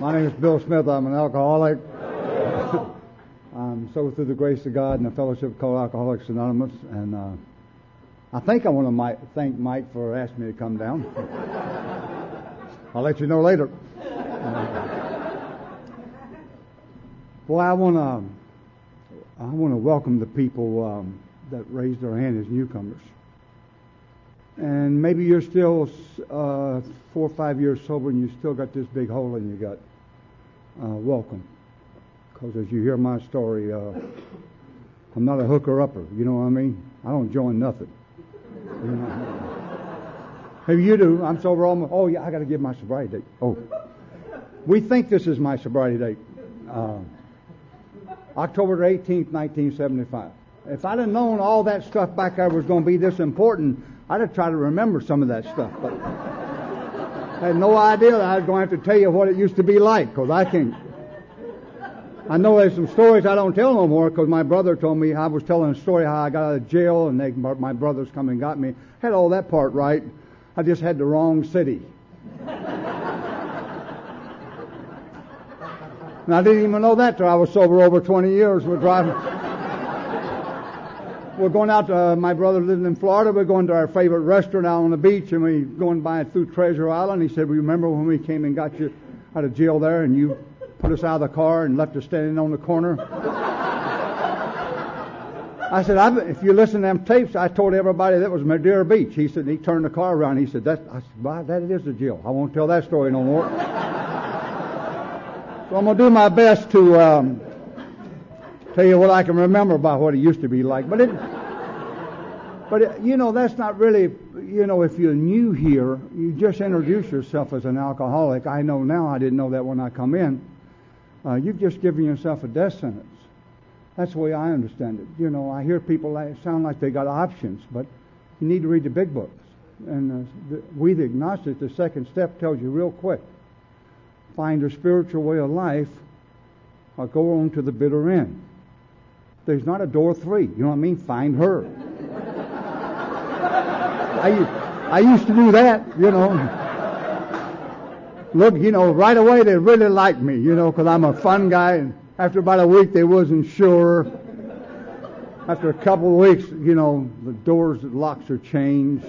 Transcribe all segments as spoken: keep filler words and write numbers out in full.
My name is Bill Smith. I'm an alcoholic. I'm so through the grace of God and the fellowship called Alcoholics Anonymous. And uh, I think I want to Mike, thank Mike for asking me to come down. I'll let you know later. Uh, well, I want to I want to welcome the people um, that raised their hand as newcomers. And maybe you're still uh, four or five years sober and you still got this big hole in your gut. Uh, welcome. Because as you hear my story, uh, I'm not a hooker-upper. You know what I mean? I don't join nothing. You know? Hey, you do. I'm sober almost. Oh, yeah, I got to give my sobriety date. Oh. We think this is my sobriety date. Uh, October eighteenth, nineteen seventy-five. If I'd have known all that stuff back there was going to be this important, I'd have tried to remember some of that stuff, but I had no idea that I was going to have to tell you what it used to be like, because I can't. I know there's some stories I don't tell no more, because my brother told me, I was telling a story how I got out of jail, and they, my brothers come and got me. I had all that part right. I just had the wrong city. And I didn't even know that till I was sober over twenty years. We're driving. We're going out to, uh, my brother lived in Florida. We're going to our favorite restaurant out on the beach, and we going by through Treasure Island. He said, remember when we came and got you out of jail there, and you put us out of the car and left us standing on the corner? I said, I, if you listen to them tapes, I told everybody that was Madeira Beach. He said, he turned the car around. He said, that, I said, well, that is the jail. I won't tell that story no more. So I'm going to do my best to um, tell you what I can remember about what it used to be like. But it, but it, you know, that's not really, you know, if you're new here, you just introduce yourself as an alcoholic. I know now, I didn't know that when I come in. Uh, you've just given yourself a death sentence. That's the way I understand it. You know, I hear people like, sound like they got options, but you need to read the big books. And uh, the, we, the agnostics, the second step tells you real quick. Find a spiritual way of life or go on to the bitter end. There's not a door three. You know what I mean? Find her. I, I used to do that, you know. Look, you know, right away they really liked me, you know, because I'm a fun guy. And after about a week they wasn't sure. After a couple of weeks, you know, the doors, the locks are changed.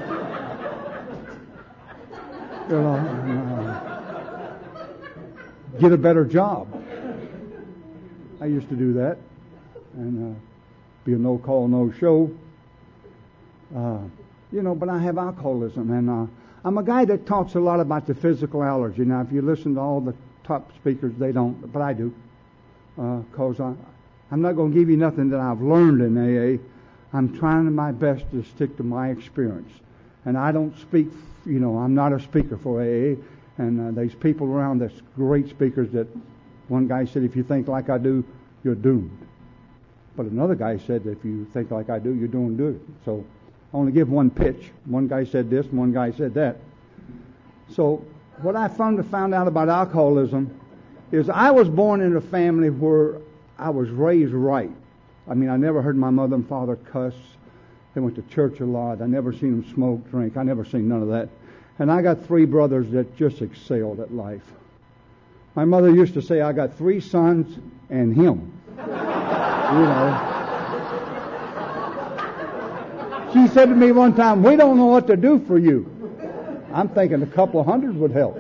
You know, uh, get a better job. I used to do that. And uh, be a no-call, no-show. Uh, you know, but I have alcoholism. And uh, I'm a guy that talks a lot about the physical allergy. Now, if you listen to all the top speakers, they don't. But I do. Because uh, I'm not going to give you nothing that I've learned in A A. I'm trying my best to stick to my experience. And I don't speak, you know, I'm not a speaker for A A. And uh, there's people around that's great speakers that one guy said, if you think like I do, you're doomed. But another guy said, if you think like I do, you're doing good. So I only give one pitch. One guy said this, and one guy said that. So what I found, found out about alcoholism is I was born in a family where I was raised right. I mean, I never heard my mother and father cuss. They went to church a lot. I never seen them smoke, drink. I never seen none of that. And I got three brothers that just excelled at life. My mother used to say, I got three sons and him. You know. She said to me one time, we don't know what to do for you. I'm thinking a couple of hundred would help.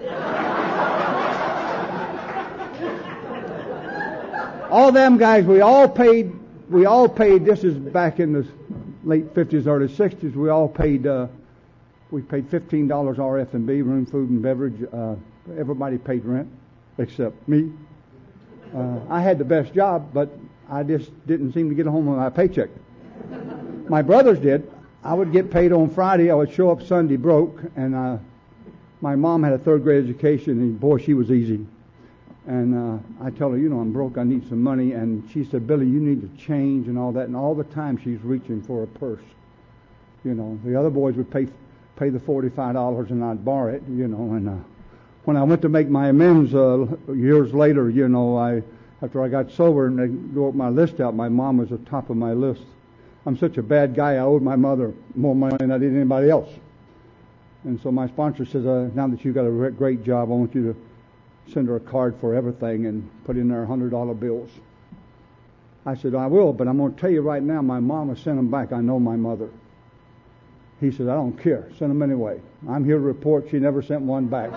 All them guys, we all paid, we all paid, this is back in the late fifties, early sixties, we all paid, uh, we paid fifteen dollars R F and B, room, food, and beverage. Uh, everybody paid rent, except me. Uh, I had the best job, but I just didn't seem to get home with my paycheck. My brothers did. I would get paid on Friday. I would show up Sunday broke, and uh, my mom had a third grade education, and boy, she was easy. And uh, I tell her, you know, I'm broke, I need some money. And she said, Billy, you need to change and all that. And all the time she's reaching for a purse. You know, the other boys would pay pay the forty-five dollars and I'd borrow it, you know. And uh, when I went to make my amends uh, years later, you know, I after I got sober and they wrote my list out, my mom was at the top of my list. I'm such a bad guy, I owed my mother more money than I did anybody else. And so my sponsor says, uh, now that you've got a great job, I want you to send her a card for everything and put in there one hundred dollar bills. I said, I will, but I'm going to tell you right now, my mama sent them back. I know my mother. He said, I don't care. Send them anyway. I'm here to report she never sent one back.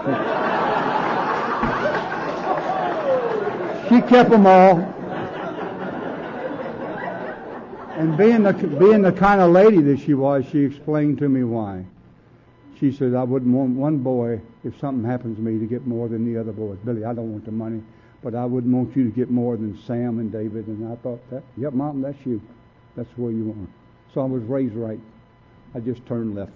She, she kept them all. And being the, being the kind of lady that she was, she explained to me why. She said, I wouldn't want one boy, if something happens to me, to get more than the other boys. Billy, I don't want the money, but I wouldn't want you to get more than Sam and David. And I thought, that, yep, Mom, that's you. That's where you are. So I was raised right. I just turned left.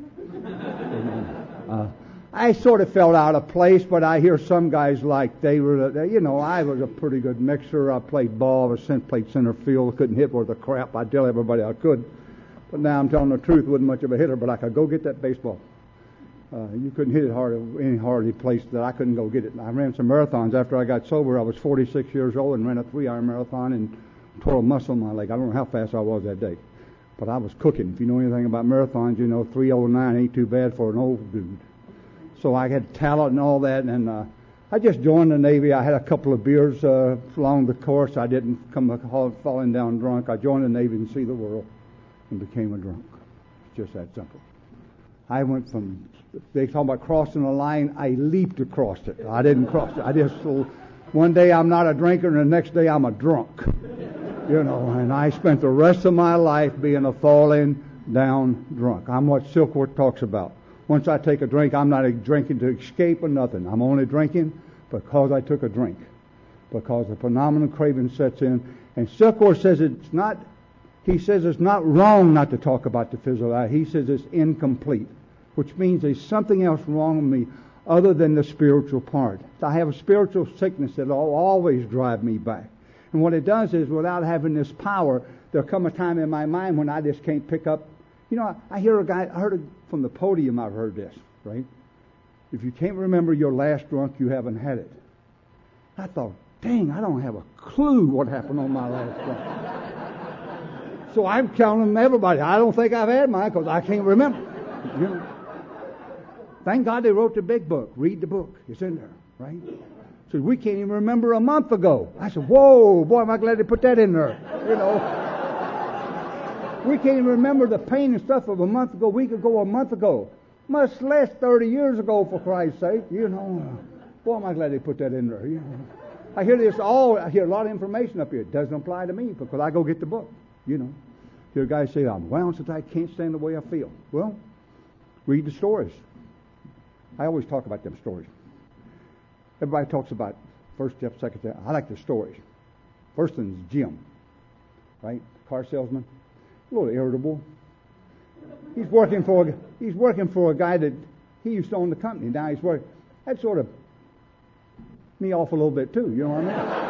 uh, I sort of felt out of place, but I hear some guys like they were, they, you know, I was a pretty good mixer. I played ball, I was sent, played center field. I couldn't hit worth a crap. I'd tell everybody I could. But now I'm telling the truth, wasn't much of a hitter, but I could go get that baseball. Uh, you couldn't hit it hard any hardly place that I couldn't go get it. I ran some marathons after I got sober. I was forty-six years old and ran a three-hour marathon and tore a muscle in my leg. I don't know how fast I was that day, but I was cooking. If you know anything about marathons, you know three oh nine ain't too bad for an old dude. So I had talent and all that, and uh, I just joined the Navy. I had a couple of beers uh, along the course. I didn't come falling down drunk. I joined the Navy and see the world and became a drunk. It's just that simple. I went from, they talk about crossing the line, I leaped across it. I didn't cross it. I just, one day I'm not a drinker and the next day I'm a drunk. You know, and I spent the rest of my life being a falling down drunk. I'm what Silkworth talks about. Once I take a drink, I'm not drinking to escape or nothing. I'm only drinking because I took a drink. Because the phenomenal craving sets in. And Silkworth says it's not, he says it's not wrong not to talk about the physical eye. He says it's incomplete, which means there's something else wrong with me other than the spiritual part. I have a spiritual sickness that will always drive me back. And what it does is, without having this power, there'll come a time in my mind when I just can't pick up. You know, I hear a guy, I heard it from the podium, I've heard this, right? If you can't remember your last drunk, you haven't had it. I thought, dang, I don't have a clue what happened on my last drunk. So I'm telling everybody, I don't think I've had mine because I can't remember. You know? Thank God they wrote the big book. Read the book. It's in there, right? So we can't even remember a month ago. I said, whoa, boy, am I glad they put that in there. You know. We can't even remember the pain and stuff of a month ago, a week ago, a month ago. Much less thirty years ago, for Christ's sake. You know. Boy, am I glad they put that in there. You know. I hear this all, I hear a lot of information up here. It doesn't apply to me because I go get the book. You know. Hear a guy say, I'm wound since I can't stand the way I feel. Well, read the stories. I always talk about them stories. Everybody talks about first step, second step. I like the stories. First one is Jim, right? Car salesman. A little irritable. He's working for a, he's working for a guy that he used to own the company. Now he's working. That sort of me off a little bit too. You know what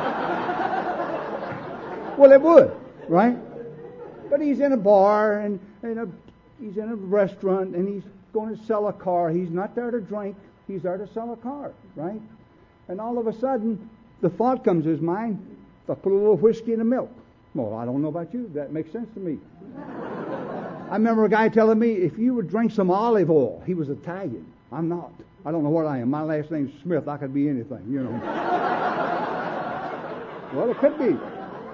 I mean? Well, it would, right? But he's in a bar and, and a, he's in a restaurant and he's going to sell a car. He's not there to drink. He's there to sell a car, right? And all of a sudden, the thought comes to his mind, if I put a little whiskey in the milk. Well, I don't know about you. That makes sense to me. I remember a guy telling me, if you would drink some olive oil, he was Italian. I'm not. I don't know what I am. My last name's Smith. I could be anything, you know. Well, it could be.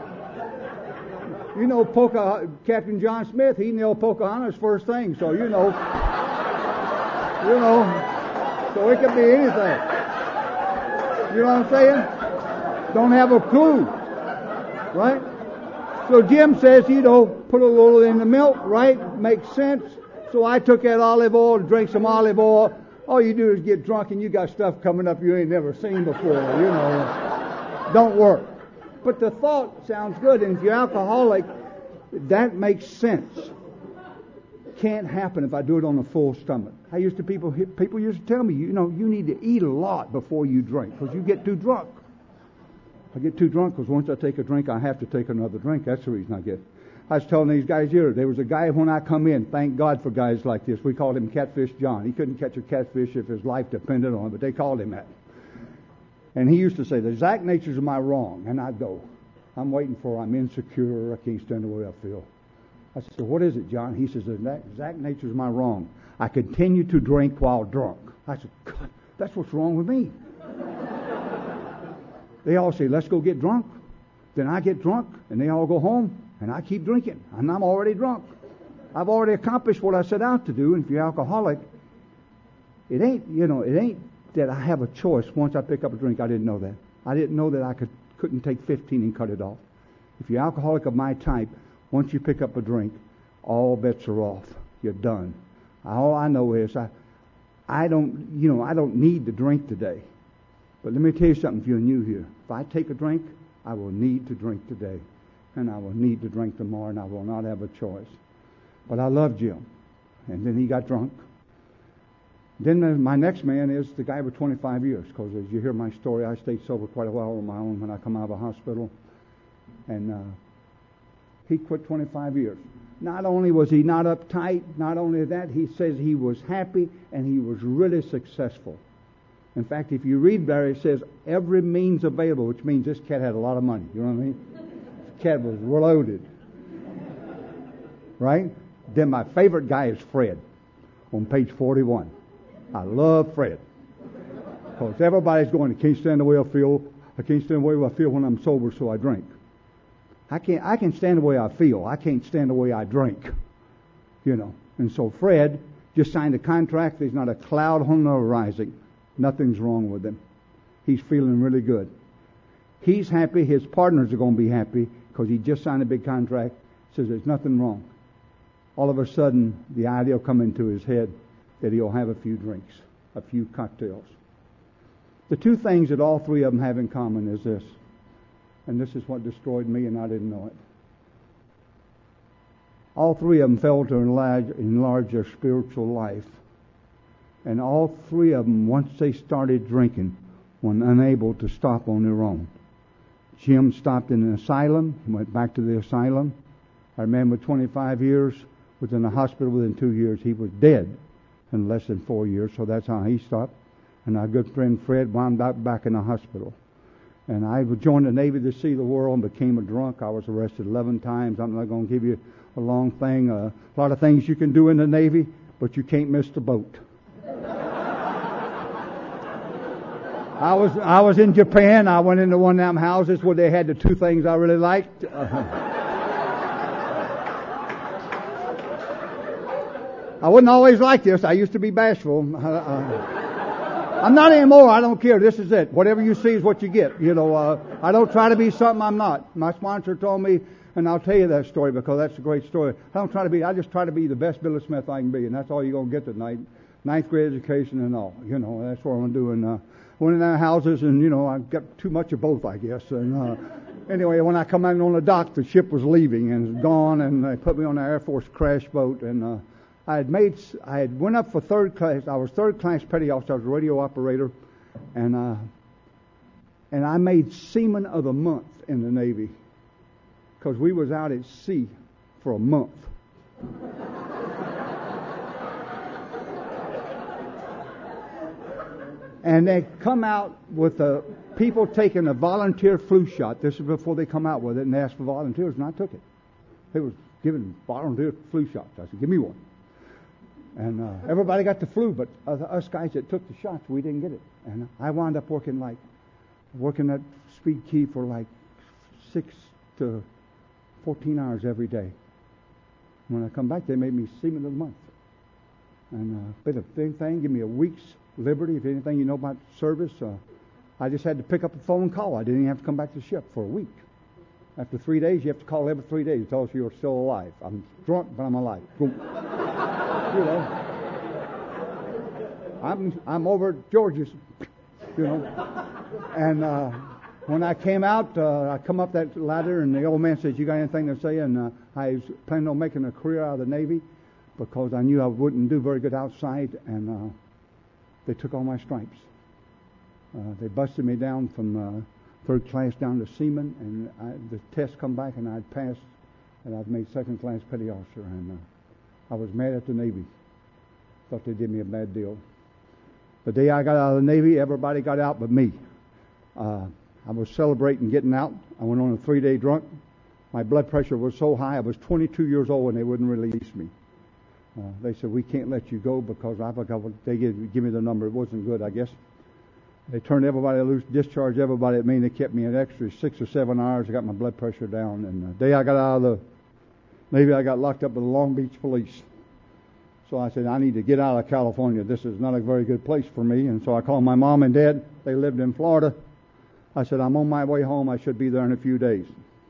You know, Poca, Captain John Smith, he nailed Pocahontas first thing, so you know. You know, so it could be anything. You know what I'm saying? Don't have a clue, right? So Jim says, you know, put a little in the milk, right? Makes sense. So I took that olive oil and drank some olive oil. All you do is get drunk and you got stuff coming up you ain't never seen before, you know. Don't work. But the thought sounds good, and if you're alcoholic, that makes sense. Can't happen if I do it on a full stomach. I used to people people used to tell me, you know, you need to eat a lot before you drink because you get too drunk. I get too drunk because once I take a drink, I have to take another drink. That's the reason I get. I was telling these guys here, there was a guy when I come in. Thank God for guys like this. We called him Catfish John. He couldn't catch a catfish if his life depended on it, but they called him that. And he used to say, the exact natures of my wrong. And I'd go, I'm waiting for, I'm insecure, I can't stand the way I feel. I said, so what is it, John? He says, the exact nature is my wrong. I continue to drink while drunk. I said, God, that's what's wrong with me. They all say, let's go get drunk. Then I get drunk, and they all go home, and I keep drinking, and I'm already drunk. I've already accomplished what I set out to do, and if you're alcoholic, it ain't, you know, it ain't that I have a choice. Once I pick up a drink, I didn't know that. I didn't know that I could, couldn't take fifteen and cut it off. If you're alcoholic of my type, once you pick up a drink, all bets are off. You're done. All I know is I, I don't, you know, I don't need to drink today. But let me tell you something, if you're new here. If I take a drink, I will need to drink today. And I will need to drink tomorrow, and I will not have a choice. But I love Jim. And then he got drunk. Then the, my next man is the guy with twenty-five years. Because as you hear my story, I stayed sober quite a while on my own when I come out of the hospital. And uh, he quit twenty-five years. Not only was he not uptight, not only that, he says he was happy and he was really successful. In fact, if you read there, it says every means available, which means this cat had a lot of money. You know what I mean? This cat was loaded. Right? Then my favorite guy is Fred on page forty-one. I love Fred. Because everybody's going, I can't stand the way I feel. I can't stand the way I feel when I'm sober, so I drink. I can't, I can stand the way I feel. I can't stand the way I drink. You know. And so Fred just signed a contract. There's not a cloud on the horizon. Nothing's wrong with him. He's feeling really good. He's happy. His partners are going to be happy because he just signed a big contract. Says there's nothing wrong. All of a sudden, the idea will come into his head that he'll have a few drinks, a few cocktails. The two things that all three of them have in common is this, and this is what destroyed me, and I didn't know it. All three of them failed to enlarge, enlarge their spiritual life. And all three of them, once they started drinking, were unable to stop on their own. Jim stopped in an asylum, went back to the asylum. I remember twenty-five years, was in the hospital within two years. He was dead in less than four years, so that's how he stopped. And our good friend Fred wound up back in the hospital. And I joined the Navy to see the world and became a drunk. I was arrested eleven times. I'm not going to give you a long thing. Uh, a lot of things you can do in the Navy, but you can't miss the boat. I was I was in Japan. I went into one of them houses where they had the two things I really liked. Uh, I wasn't always like this. I used to be bashful. Uh, uh, I'm not anymore. I don't care. This is it. Whatever you see is what you get. You know, uh, I don't try to be something I'm not. My sponsor told me, and I'll tell you that story because that's a great story. I don't try to be. I just try to be the best Billy Smith I can be, and that's all you're going to get tonight. Ninth grade education and all. You know, that's what I'm doing. Uh, went in their houses, and you know, I got too much of both, I guess. And uh, anyway, when I come out on the dock, the ship was leaving and was gone, and they put me on the Air Force crash boat, and uh, I had made, I had went up for third class. I was third class petty officer. I was a radio operator, and uh, and I made Seaman of the Month in the Navy because we was out at sea for a month. And they come out with the people taking a volunteer flu shot. This is before they come out with it, and they asked for volunteers, and I took it. They was giving volunteer flu shots. I said, give me one. And uh, everybody got the flu, but uh, us guys that took the shots, we didn't get it. And I wound up working like, working at Speed Key for like six to fourteen hours every day. When I come back, they made me Seaman of the Month. And uh, bit of big thing, give me a week's liberty. If anything you know about service, uh, I just had to pick up a phone call. I didn't even have to come back to the ship for a week. After three days, you have to call every three days to tell us you're still alive. I'm drunk, but I'm alive. You know, I'm I'm over at George's. You know, and uh, when I came out, uh, I come up that ladder, and the old man says, "You got anything to say?" And uh, I was planning on making a career out of the Navy because I knew I wouldn't do very good outside, and uh, they took all my stripes. Uh, they busted me down from uh, third class down to seaman, and I, the test come back, and I'd passed, and I'd made second class petty officer, and uh, I was mad at the Navy. Thought they did me a bad deal. The day I got out of the Navy, everybody got out but me. Uh, I was celebrating getting out. I went on a three-day drunk. My blood pressure was so high, I was twenty-two years old, and they wouldn't release me. Uh, they said, we can't let you go because I forgot what they gave, give me the number. It wasn't good, I guess. They turned everybody loose, discharged everybody at me, and they kept me an extra six or seven hours. I got my blood pressure down. And the day I got out of the Navy, I got locked up with the Long Beach Police. So I said, I need to get out of California. This is not a very good place for me. And so I called my mom and dad. They lived in Florida. I said, I'm on my way home. I should be there in a few days.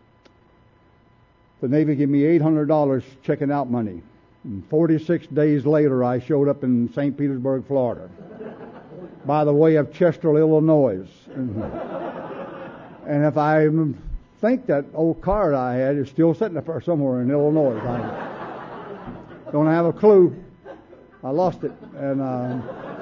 The Navy gave me eight hundred dollars checking out money. And forty-six days later, I showed up in Saint Petersburg, Florida, by the way of Chester, Illinois. And, and if I think that old car I had is still sitting there somewhere in Illinois, I don't have a clue. I lost it. And uh,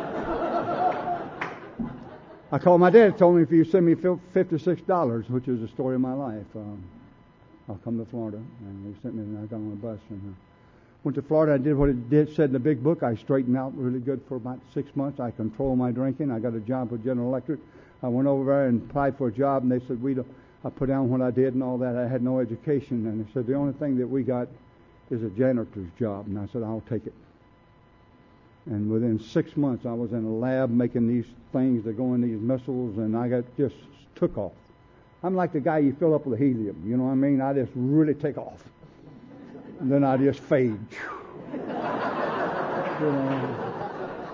I called my dad, told me if you send me fifty-six dollars, which is the story of my life, um, I'll come to Florida. And they sent me, and I got on a bus. And uh, went to Florida. I did what it did, said in the big book. I straightened out really good for about six months. I controlled my drinking. I got a job with General Electric. I went over there and applied for a job, and they said, we don't, I put down what I did and all that. I had no education. And they said, the only thing that we got is a janitor's job. And I said, I'll take it. And within six months, I was in a lab making these things that go in these missiles, and I got just took off. I'm like the guy you fill up with helium. You know what I mean? I just really take off. And then I just fade. You know.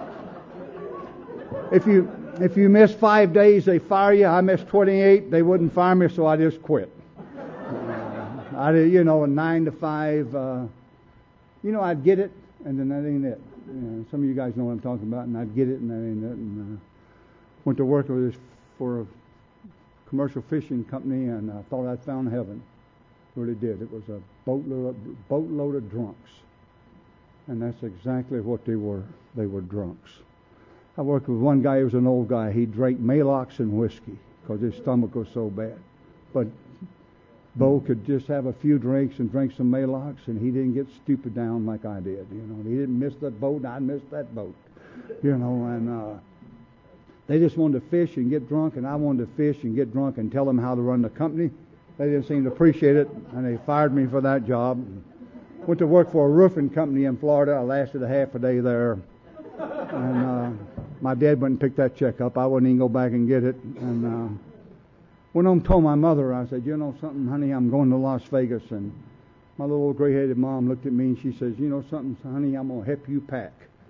If you if you miss five days, they fire you. I missed twenty-eight. They wouldn't fire me, so I just quit. Uh, I did, you know, a nine to five. Uh, you know, I'd get it, and then that ain't it. You know, some of you guys know what I'm talking about, and I'd get it, and that ain't it. And uh, went to work with this for a commercial fishing company, and I thought I'd found heaven. Really did. It was a boatload of, boatload of drunks. And that's exactly what they were. They were drunks. I worked with one guy who was an old guy. He drank Maalox and whiskey because his stomach was so bad. But Bo could just have a few drinks and drink some Maalox, and he didn't get stupid down like I did. You know, he didn't miss that boat, and I missed that boat. You know, and uh, they just wanted to fish and get drunk, and I wanted to fish and get drunk and tell them how to run the company. They didn't seem to appreciate it, and they fired me for that job. Went to work for a roofing company in Florida. I lasted a half a day there. And uh, my dad went and picked that check up. I wouldn't even go back and get it. And uh, went home and told my mother, I said, you know something, honey, I'm going to Las Vegas. And my little gray-headed mom looked at me and she says, you know something, honey, I'm going to help you pack.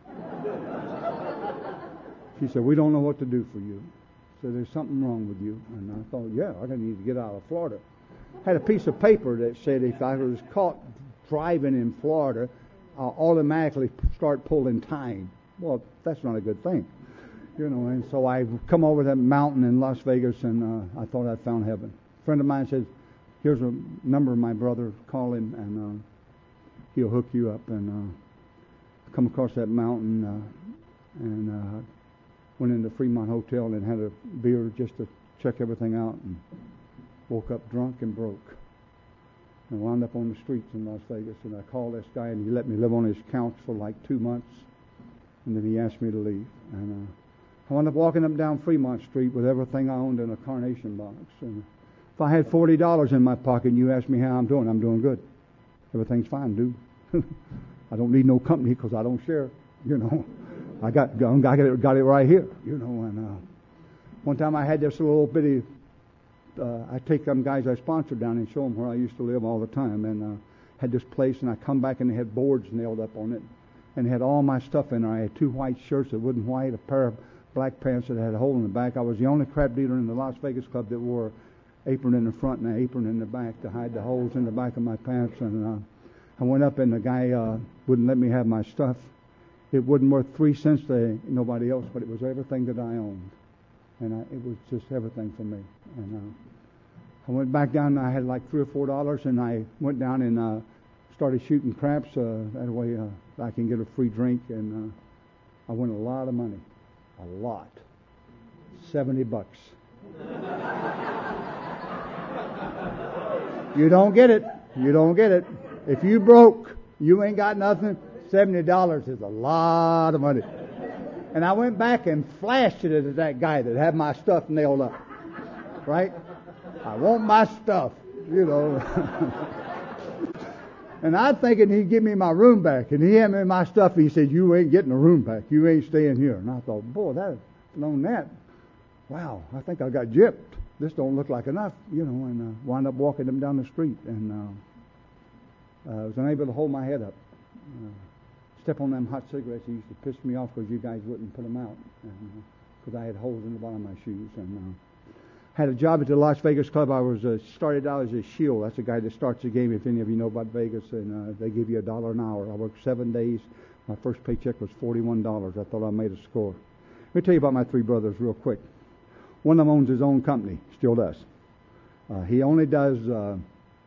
She said, we don't know what to do for you. So there's something wrong with you. And I thought, yeah, I need to get out of Florida. Had a piece of paper that said if I was caught driving in Florida, I'll automatically start pulling time. Well, that's not a good thing. You know, and so I come over that mountain in Las Vegas, and uh, I thought I'd found heaven. A friend of mine said, here's a number of my brother, call him, and uh, he'll hook you up. And uh, come across that mountain, uh, and uh, went into Fremont Hotel and had a beer just to check everything out, and woke up drunk and broke. And wound up on the streets in Las Vegas. And I called this guy, and he let me live on his couch for like two months. And then he asked me to leave. And uh, I wound up walking up and down Fremont Street with everything I owned in a carnation box. And if I had forty dollars in my pocket and you asked me how I'm doing, I'm doing good. Everything's fine, dude. I don't need no company because I don't share, you know. I got, I got it, got it right here, you know. And uh, one time I had this little bitty, uh, I take them guys I sponsored down and show them where I used to live all the time. And uh, had this place, and I come back and they had boards nailed up on it. And had all my stuff in there. I had two white shirts that wasn't white, a pair of black pants that had a hole in the back. I was the only crap dealer in the Las Vegas club that wore an apron in the front and an apron in the back to hide the holes in the back of my pants. And uh, I went up, and the guy uh, wouldn't let me have my stuff. It wasn't worth three cents to nobody else, but it was everything that I owned. And I, it was just everything for me. And uh, I went back down, and I had like three or four dollars, and I went down and uh, started shooting craps. Uh, that way uh, I can get a free drink. And uh, I won a lot of money. A lot. seventy bucks. You don't get it. You don't get it. If you broke, you ain't got nothing. seventy dollars is a lot of money. And I went back and flashed it at that guy that had my stuff nailed up. Right? I want my stuff, you know. And I'm thinking he'd give me my room back. And he handed me my stuff. And he said, you ain't getting a room back. You ain't staying here. And I thought, boy, that, on that, wow, I think I got gypped. This don't look like enough, you know, and uh, wound up walking them down the street, and uh, uh, I was unable to hold my head up. Uh, step on them hot cigarettes. It used to piss me off because you guys wouldn't put them out, because uh, I had holes in the bottom of my shoes. And uh, had a job at the Las Vegas club. I was uh, started out as a shield. That's the guy that starts the game. If any of you know about Vegas, and uh, they give you a dollar an hour. I worked seven days. My first paycheck was forty-one dollars. I thought I made a score. Let me tell you about my three brothers real quick. One of them owns his own company, still does. Uh, he only does uh,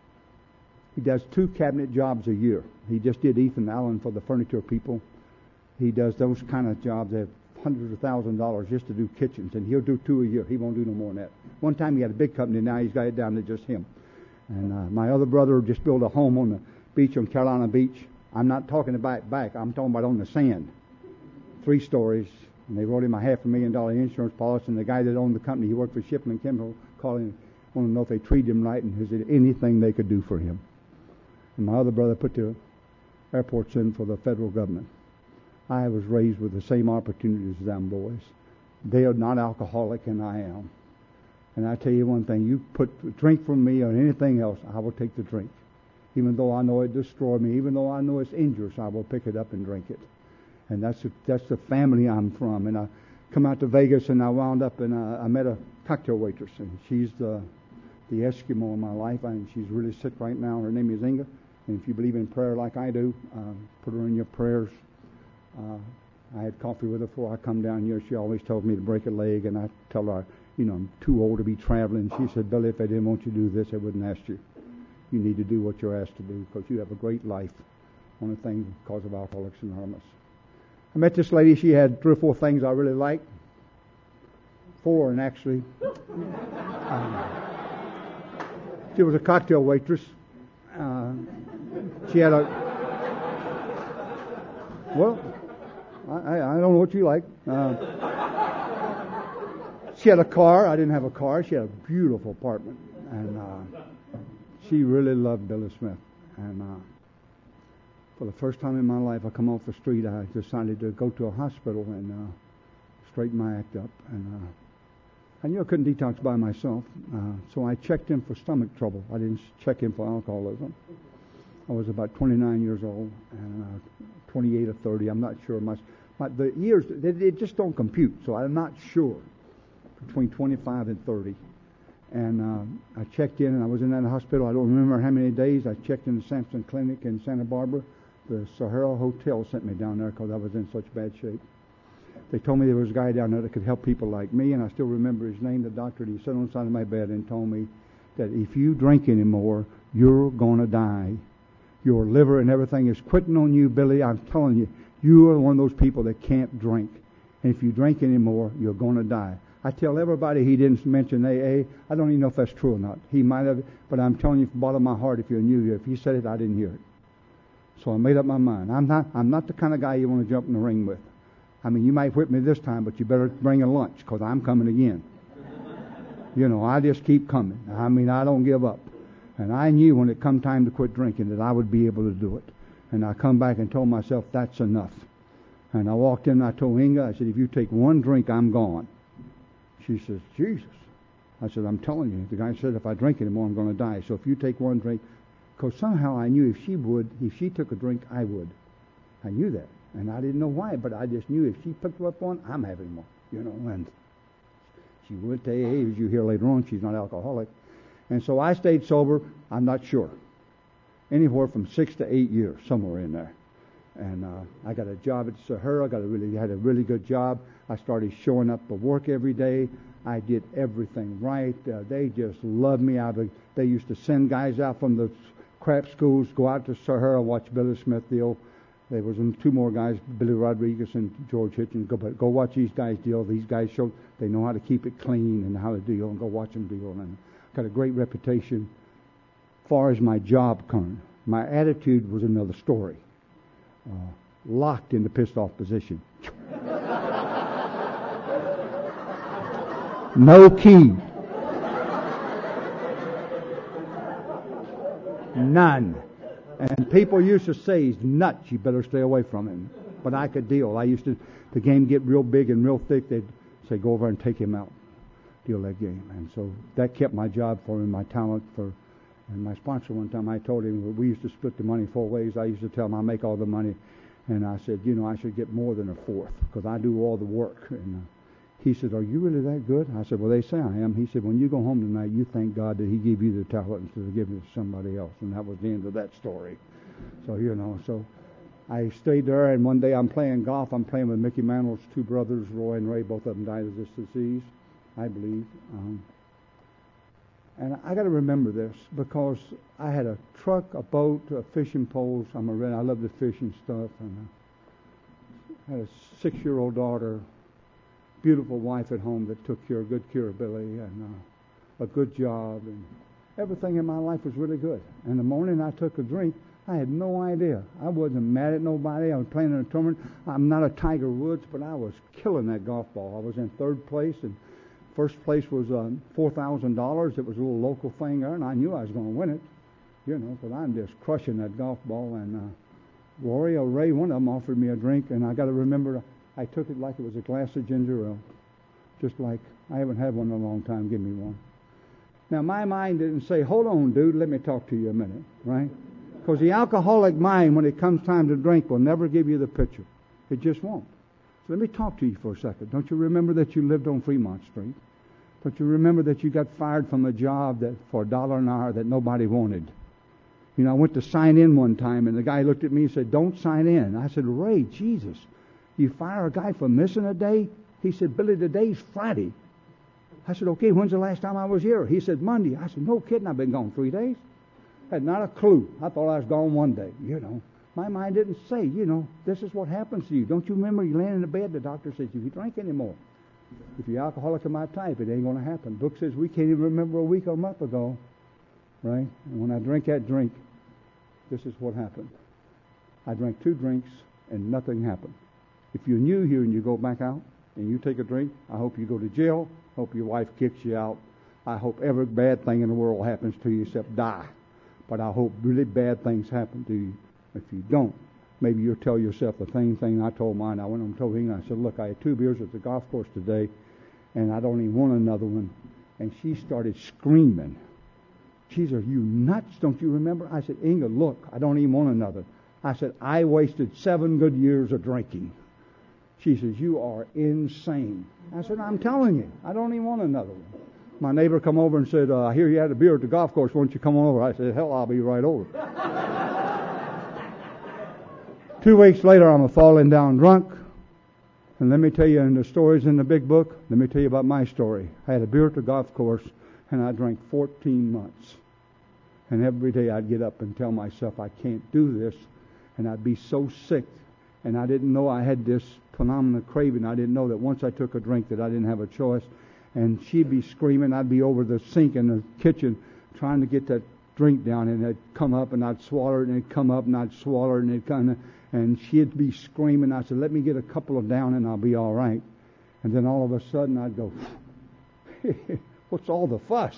he does two cabinet jobs a year. He just did Ethan Allen for the furniture people. He does those kind of jobs. They have hundreds of thousand dollars just to do kitchens, and he'll do two a year. He won't do no more than that. One time he had a big company. Now he's got it down to just him. And uh, my other brother just built a home on the beach on Carolina Beach. I'm not talking about back. I'm talking about on the sand. Three stories. And they wrote him a half a million dollar insurance policy, and the guy that owned the company, he worked for Shipley and Kimball, called him, wanted to know if they treated him right and is there anything they could do for him. And my other brother put the airports in for the federal government. I was raised with the same opportunities as them boys. They are not alcoholic, and I am. And I tell you one thing, you put a drink from me or anything else, I will take the drink. Even though I know it destroyed me, even though I know it's injurious, I will pick it up and drink it. And that's the, that's the family I'm from. And I come out to Vegas, and I wound up, and I, I met a cocktail waitress, and she's the the Eskimo in my life. I mean, she's really sick right now. Her name is Inga. And if you believe in prayer like I do, uh, put her in your prayers. Uh, I had coffee with her before I come down here. She always told me to break a leg, and I tell her, you know, I'm too old to be traveling. She said, Billy, if I didn't want you to do this, I wouldn't ask you. You need to do what you're asked to do because you have a great life. One of the things because of Alcoholics Anonymous. I met this lady. She had three or four things I really liked. Four, and actually. Um, she was a cocktail waitress. Uh, she had a... Well, I, I don't know what you like. Uh, she had a car. I didn't have a car. She had a beautiful apartment. And uh, she really loved Billy Smith. And... Uh, For the first time in my life, I come off the street. I decided to go to a hospital and uh, straighten my act up. And uh, I knew I couldn't detox by myself, uh, so I checked in for stomach trouble. I didn't check in for alcoholism. I was about twenty-nine years old, and uh, twenty-eight or thirty. I'm not sure much. But the years, they, they just don't compute, so I'm not sure. Between twenty-five and thirty. And uh, I checked in, and I was in that hospital. I don't remember how many days. I checked in the Sampson Clinic in Santa Barbara. The Sahara Hotel sent me down there because I was in such bad shape. They told me there was a guy down there that could help people like me, and I still remember his name, the doctor. He sat on the side of my bed and told me that if you drink anymore, you're going to die. Your liver and everything is quitting on you, Billy. I'm telling you, you are one of those people that can't drink. And if you drink anymore, you're going to die. I tell everybody he didn't mention A A. I don't even know if that's true or not. He might have, but I'm telling you from the bottom of my heart, if you knew, if he said it, I didn't hear it. So I made up my mind. I'm not I'm not the kind of guy you want to jump in the ring with. I mean, you might whip me this time, but you better bring a lunch because I'm coming again. You know, I just keep coming. I mean, I don't give up. And I knew when it come time to quit drinking that I would be able to do it. And I come back and told myself, that's enough. And I walked in and I told Inga, I said, if you take one drink, I'm gone. She says, Jesus. I said, I'm telling you. The guy said, if I drink anymore, I'm going to die. So if you take one drink... Because somehow I knew if she would, if she took a drink, I would. I knew that. And I didn't know why, but I just knew if she picked up one, I'm having one. You know, and she went to A A, as you hear later on, she's not alcoholic. And so I stayed sober, I'm not sure. Anywhere from six to eight years, somewhere in there. And uh, I got a job at Sahara, got a really, had a really good job. I started showing up for work every day. I did everything right. Uh, they just loved me. I, they used to send guys out from the crap schools, go out to Sahara, watch Billy Smith deal. There was two more guys, Billy Rodriguez and George Hitchens. Go, go watch these guys deal. These guys show they know how to keep it clean and how to deal, and go watch them deal. And got a great reputation. As far as my job concerned, my attitude was another story. Uh, locked in the pissed off position. No key. None. And people used to say, he's nuts, you better stay away from him. But I could deal. I used to, the game get real big and real thick, they'd say, go over and take him out. steal that game. And so that kept my job for me, my talent for. And my sponsor one time, I told him we used to split the money four ways. I used to tell him I make all the money, and I said, you know, I should get more than a fourth because I do all the work. And uh, he said, are you really that good? I said, well, they say I am. He said, when you go home tonight, you thank God that He gave you the talent instead of giving it to somebody else. And that was the end of that story. So, you know, so I stayed there, and one day I'm playing golf. I'm playing with Mickey Mantle's two brothers, Roy and Ray. Both of them died of this disease, I believe. Um, And I got to remember this because I had a truck, a boat, a fishing poles. I'm a red. I love to fish and stuff. And I had a six-year-old daughter, beautiful wife at home that took care, good care of Billy, and uh, a good job, and everything in my life was really good. And the morning I took a drink, I had no idea. I wasn't mad at nobody. I was playing in a tournament. I'm not a Tiger Woods, but I was killing that golf ball. I was in third place, and first place was uh, four thousand dollars. It was a little local thing there, and I knew I was going to win it, you know, because I'm just crushing that golf ball. And uh, Rory or Ray, one of them, offered me a drink, and I got to remember I took it like it was a glass of ginger ale, just like I haven't had one in a long time. Give me one. Now, my mind didn't say, hold on, dude, let me talk to you a minute, right? Because the alcoholic mind, when it comes time to drink, will never give you the picture. It just won't. So let me talk to you for a second. Don't you remember that you lived on Fremont Street? Don't you remember that you got fired from a job that for a dollar an hour that nobody wanted? You know, I went to sign in one time, and the guy looked at me and said, don't sign in. I said, Ray, Jesus, you fire a guy for missing a day? He said, Billy, today's Friday. I said, okay, when's the last time I was here? He said, Monday. I said, no kidding, I've been gone three days. Had not a clue. I thought I was gone one day, you know. My mind didn't say, you know, this is what happens to you. Don't you remember you laying in the bed, the doctor says, if you drink anymore, if you're alcoholic of my type, it ain't going to happen. Book says we can't even remember a week or a month ago, right? And when I drink that drink, this is what happened. I drank two drinks and nothing happened. If you're new here and you go back out and you take a drink, I hope you go to jail. Hope your wife kicks you out. I hope every bad thing in the world happens to you except die. But I hope really bad things happen to you. If you don't, maybe you'll tell yourself the same thing I told mine. I went home and told him, I said, look, I had two beers at the golf course today, and I don't even want another one. And she started screaming. She said, are you nuts? Don't you remember? I said, Inga, look, I don't even want another. I said, I wasted seven good years of drinking. She says, you are insane. I said, I'm telling you, I don't even want another one. My neighbor come over and said, uh, I hear you had a beer at the golf course. Why don't you come on over? I said, hell, I'll be right over. Two weeks later, I'm a falling down drunk. And let me tell you, in the stories in the big book, let me tell you about my story. I had a beer at the golf course, and I drank fourteen months. And every day I'd get up and tell myself, I can't do this. And I'd be so sick. And I didn't know I had this phenomenal craving. I didn't know that once I took a drink that I didn't have a choice. And she'd be screaming. I'd be over the sink in the kitchen trying to get that drink down. And it'd come up, and I'd swallow it, and it'd come up, and I'd swallow it, and it'd kind of... And she'd be screaming. I said, let me get a couple of down and I'll be all right. And then all of a sudden I'd go, what's all the fuss?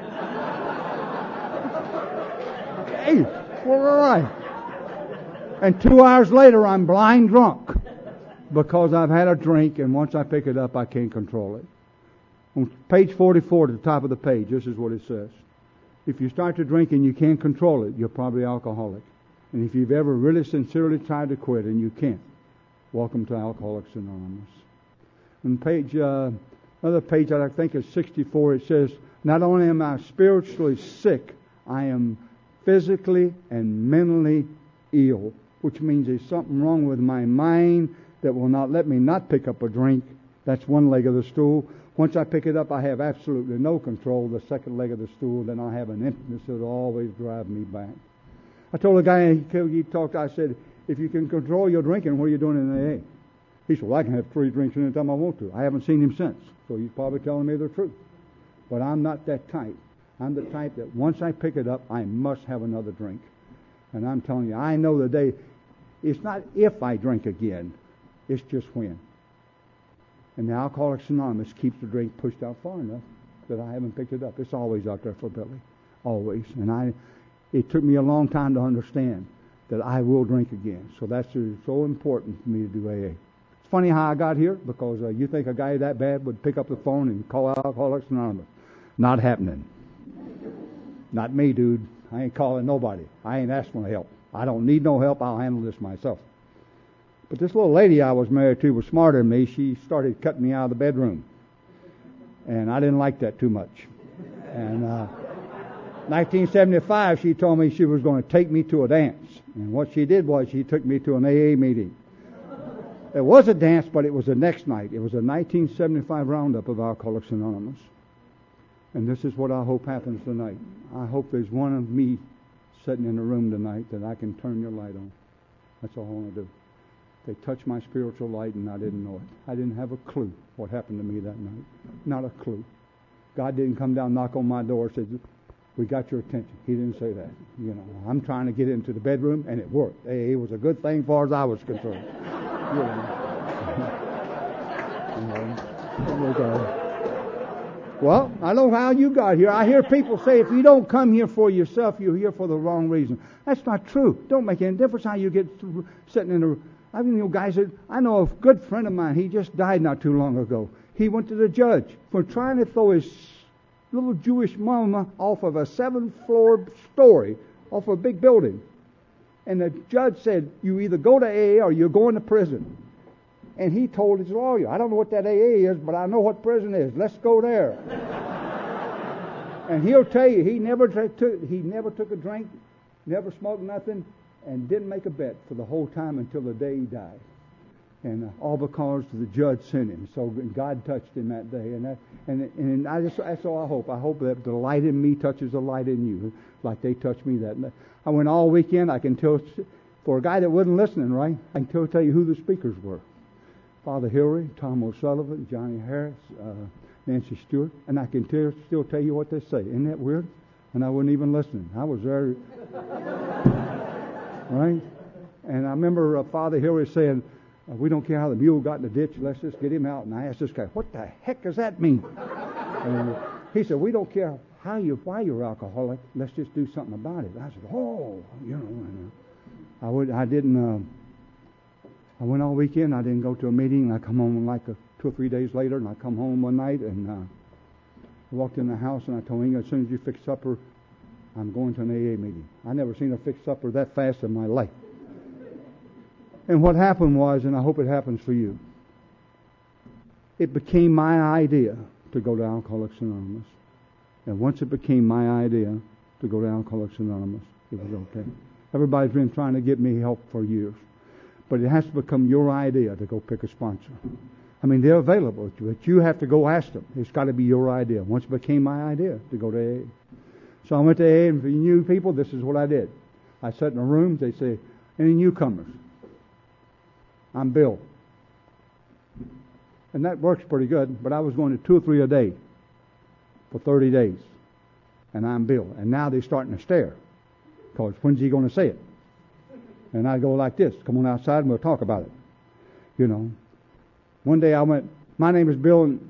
Hey, we're all right. And two hours later I'm blind drunk because I've had a drink, and once I pick it up I can't control it. On page forty-four at the top of the page, this is what it says. If you start to drink and you can't control it, you're probably alcoholic. And if you've ever really sincerely tried to quit and you can't, welcome to Alcoholics Anonymous. On page, uh, another page that I think is sixty-four, it says, not only am I spiritually sick, I am physically and mentally ill, which means there's something wrong with my mind that will not let me not pick up a drink. That's one leg of the stool. Once I pick it up, I have absolutely no control. The second leg of the stool, then I have an emptiness that will always drive me back. I told a guy, he talked, I said, if you can control your drinking, what are you doing in A A? He said, well, I can have three drinks any time I want to. I haven't seen him since, so he's probably telling me the truth. But I'm not that type. I'm the type that once I pick it up, I must have another drink. And I'm telling you, I know the day, it's not if I drink again, it's just when. And the Alcoholics Anonymous keeps the drink pushed out far enough that I haven't picked it up. It's always out there for Billy. Always. And I... It took me a long time to understand that I will drink again. So that's so important for me to do A A. It's funny how I got here, because uh, you think a guy that bad would pick up the phone and call Alcoholics Anonymous. Not happening. Not me, dude. I ain't calling nobody. I ain't asking for help. I don't need no help. I'll handle this myself. But this little lady I was married to was smarter than me. She started cutting me out of the bedroom. And I didn't like that too much. And uh, nineteen seventy-five, she told me she was going to take me to a dance. And what she did was she took me to an A A meeting. It was a dance, but it was the next night. It was a nineteen seventy-five roundup of Alcoholics Anonymous. And this is what I hope happens tonight. I hope there's one of me sitting in the room tonight that I can turn your light on. That's all I want to do. They touched my spiritual light and I didn't know it. I didn't have a clue what happened to me that night. Not a clue. God didn't come down, knock on my door, and say, we got your attention. He didn't say that. You know, I'm trying to get into the bedroom, and it worked. Hey, it was a good thing as far as I was concerned. You know. You know, it was, uh, well, I know how you got here. I hear people say, if you don't come here for yourself, you're here for the wrong reason. That's not true. Don't make any difference how you get sitting in a... I mean, you know, guys, I know a good friend of mine, he just died not too long ago. He went to the judge for trying to throw his little Jewish mama off of a seven-floor story, off a big building. And the judge said, you either go to A A or you're going to prison. And he told his lawyer, I don't know what that A A is, but I know what prison is. Let's go there. And he'll tell you, he never took, he never took a drink, never smoked nothing, and didn't make a bet for the whole time until the day he died. And uh, all because the judge sent him. So God touched him that day. And that, and and I just that's all I hope. I hope that the light in me touches the light in you, like they touched me that night. I went all weekend. I can tell, for a guy that wasn't listening, right? I can tell, tell you who the speakers were. Father Hillary, Tom O'Sullivan, Johnny Harris, uh, Nancy Stewart. And I can tell, still tell you what they say. Isn't that weird? And I wasn't even listening. I was there. Right? And I remember uh, Father Hillary saying, uh, we don't care how the mule got in the ditch, let's just get him out. And I asked this guy, what the heck does that mean? And he said, we don't care how you, why you're alcoholic, let's just do something about it. I said, oh, you know. And, uh, I would, I didn't, uh, I went all weekend, I didn't go to a meeting, and I come home like a, two or three days later, and I come home one night, and uh, I walked in the house, and I told Inga, as soon as you fix supper, I'm going to an A A meeting. I never seen her fix supper that fast in my life. And what happened was, and I hope it happens for you, it became my idea to go to Alcoholics Anonymous. And once it became my idea to go to Alcoholics Anonymous, it was okay. Everybody's been trying to get me help for years. But it has to become your idea to go pick a sponsor. I mean, they're available, but you have to go ask them. It's got to be your idea. Once it became my idea to go to A A. So I went to A A, and for you new people, this is what I did. I sat in a room, they say, any newcomers? I'm Bill. And that works pretty good, but I was going to two or three a day for thirty days. And I'm Bill. And now they're starting to stare, because when's he going to say it? And I go like this, come on outside and we'll talk about it. You know. One day I went, my name is Bill, and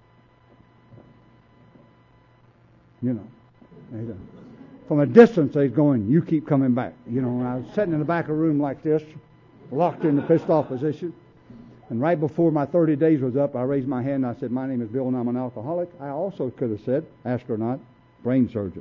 you know. From a distance, they's going, you keep coming back. You know, and I was sitting in the back of a room like this, locked in the pissed off position. And right before my thirty days was up, I raised my hand and I said, my name is Bill and I'm an alcoholic. I also could have said, astronaut, brain surgeon.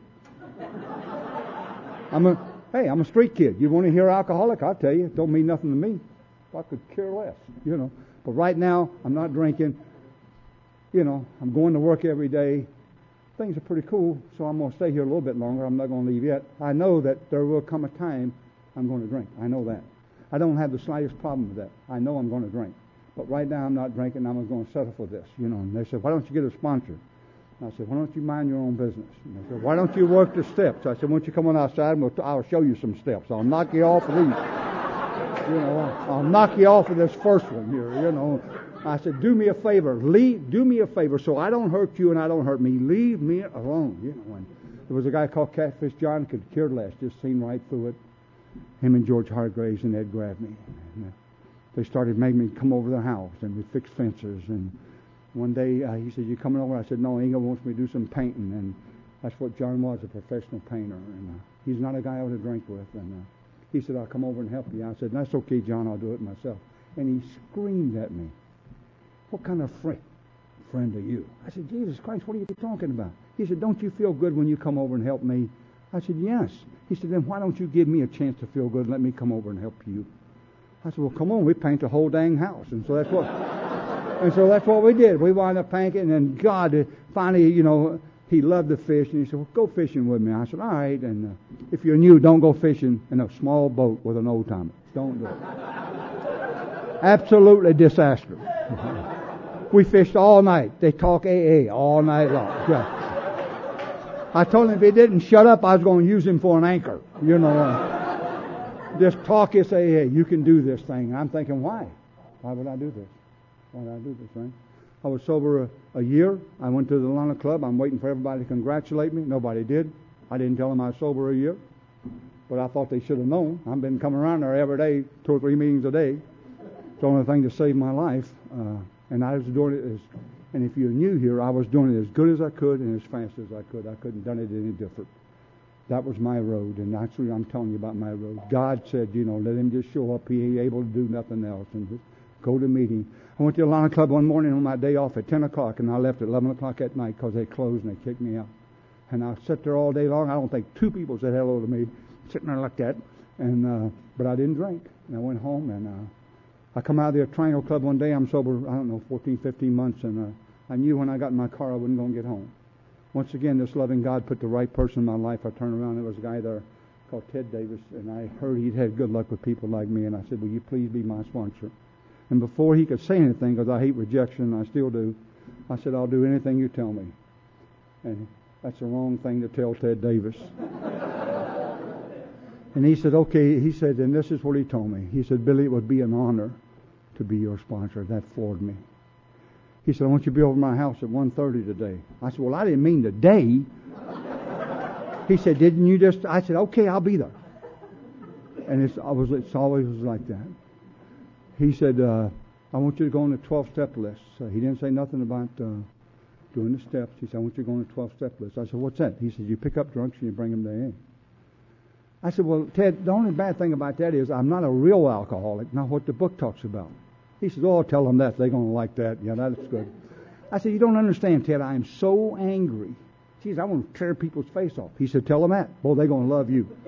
I'm a, hey, I'm a street kid. You want to hear alcoholic? I'll tell you. It don't mean nothing to me. I could care less, you know. But right now, I'm not drinking. You know, I'm going to work every day. Things are pretty cool, so I'm going to stay here a little bit longer. I'm not going to leave yet. I know that there will come a time I'm going to drink. I know that. I don't have the slightest problem with that. I know I'm going to drink. But right now I'm not drinking. I'm going to settle for this. You know. And they said, why don't you get a sponsor? And I said, why don't you mind your own business? And they said, why don't you work the steps? I said, why don't you come on outside and we'll t- I'll show you some steps. I'll knock you off of these. You know, I'll knock you off of this first one here, you know. I said, do me a favor. Leave, do me a favor so I don't hurt you and I don't hurt me. Leave me alone. You know, and there was a guy called Catfish John, could care less, just seen right through it. Him and George Hargraves and Ed grabbed me. And, uh, they started making me come over the house and we fixed fences. And one day uh, he said, you coming over? I said, no, Inga wants me to do some painting. And that's what John was, a professional painter. And uh, he's not a guy I ought to drink with. And uh, he said, I'll come over and help you. I said, that's okay, John, I'll do it myself. And he screamed at me, "What kind of friend, friend are you?" I said, "Jesus Christ, what are you talking about?" He said, "Don't you feel good when you come over and help me?" I said, "Yes." He said, "Then why don't you give me a chance to feel good and let me come over and help you?" I said, "Well, come on, we paint the whole dang house." And so that's what, and so that's what we did. We wound up painting, and God uh, finally, you know, he loved the fish, and he said, "Well, go fishing with me." I said, "All right." And uh, if you're new, don't go fishing in a small boat with an old timer. Don't do it. Absolutely disastrous. We fished all night. They talk A A all night long. Yeah. I told him if he didn't shut up, I was going to use him for an anchor. You know, uh, just talk and say, "Hey, you can do this thing." I'm thinking, why? Why would I do this? Why would I do this thing? I was sober a, a year. I went to the Atlanta Club. I'm waiting for everybody to congratulate me. Nobody did. I didn't tell them I was sober a year. But I thought they should have known. I've been coming around there every day, two or three meetings a day. It's the only thing to save my life. Uh, and I was doing it as, and if you're new here, I was doing it as good as I could and as fast as I could. I couldn't have done it any different. That was my road, and that's what I'm telling you about my road. God said, you know, let him just show up. He ain't able to do nothing else, and just go to meeting. I went to the Atlanta Club one morning on my day off at ten o'clock, and I left at eleven o'clock at night because they closed and they kicked me out. And I sat there all day long. I don't think two people said hello to me, sitting there like that. And uh, but I didn't drink, and I went home, and uh, I come out of the Triangle Club one day. I'm sober, I don't know, fourteen, fifteen months, and uh, I knew when I got in my car I wasn't going to get home. Once again, this loving God put the right person in my life. I turned around, there was a guy there called Ted Davis, and I heard he'd had good luck with people like me, and I said, "Will you please be my sponsor?" And before he could say anything, because I hate rejection, I still do, I said, "I'll do anything you tell me." And that's the wrong thing to tell Ted Davis. And he said, "Okay," he said, and this is what he told me. He said, "Billy, it would be an honor to be your sponsor." That floored me. He said, "I want you to be over at my house at one thirty today." I said, "Well, I didn't mean today." He said, "Didn't you just?" I said, "Okay, I'll be there." And it's, I was, it's always was like that. He said, uh, "I want you to go on the twelve-step list." So he didn't say nothing about uh, doing the steps. He said, "I want you to go on the twelve-step list." I said, "What's that?" He said, "You pick up drunks and you bring them to A A." I said, "Well, Ted, the only bad thing about that is I'm not a real alcoholic, not what the book talks about." He says, "Oh, tell them that. They're going to like that." Yeah, that's good. I said, "You don't understand, Ted. I am so angry. Geez, I want to tear people's face off." He said, "Tell them that. Boy, they're going to love you."